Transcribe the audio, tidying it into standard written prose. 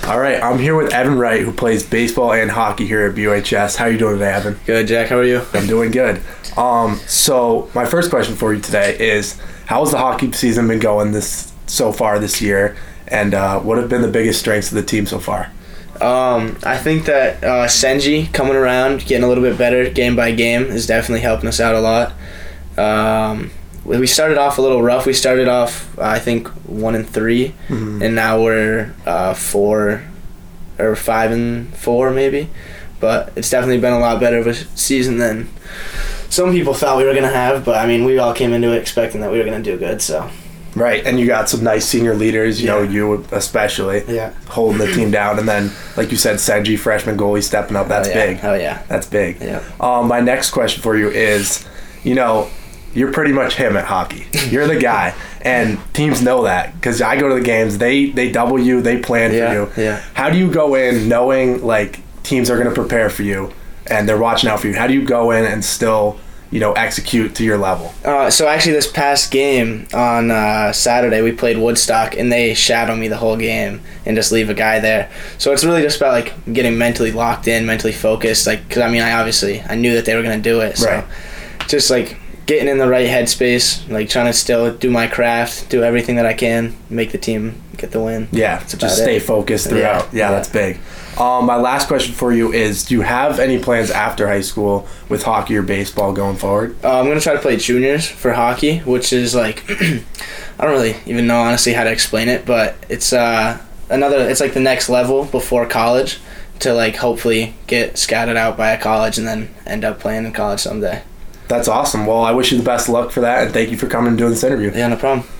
All right, I'm here with Evan Wright, who plays baseball and hockey here at BUHS. How are you doing today, Evan? Good, Jack. How are you? I'm doing good. So my first question for you today is, how's the hockey season been going so far this year, and what have been the biggest strengths of the team so far? I think that Senji coming around, getting a little bit better game by game, is definitely helping us out a lot. We started off a little rough. We started off, I think, 1-3, and now we're 4 or 5-4 maybe. But it's definitely been a lot better of a season than some people thought we were gonna have. But I mean, we all came into it expecting that we were gonna do good. So. Right, and you got some nice senior leaders, you know, you especially, holding the team down. And then, like you said, Senji, freshman goalie, stepping up. That's big. Oh, yeah. That's big. Yeah. My next question for you is, you know, you're pretty much him at hockey. You're the guy, and teams know that because I go to the games. They double you. They plan for you. Yeah. How do you go in knowing, like, teams are going to prepare for you and they're watching out for you? How do you go in and still, you know, execute to your level? So actually this past game on Saturday, we played Woodstock, and they shadow me the whole game and just leave a guy there. So it's really just about, like, getting mentally locked in, mentally focused, like, because, I mean, I knew that they were going to do it. So just, like, getting in the right headspace, like, trying to still do my craft, do everything that I can, make the team get the win. Yeah, just stay focused throughout. Yeah, that's big. My last question for you is, do you have any plans after high school with hockey or baseball going forward? I'm going to try to play juniors for hockey, which is, like, I don't really even know, honestly, how to explain it, but it's it's like the next level before college to, like, hopefully get scouted out by a college and then end up playing in college someday. That's awesome. Well, I wish you the best of luck for that, and thank you for coming and doing this interview. Yeah, no problem.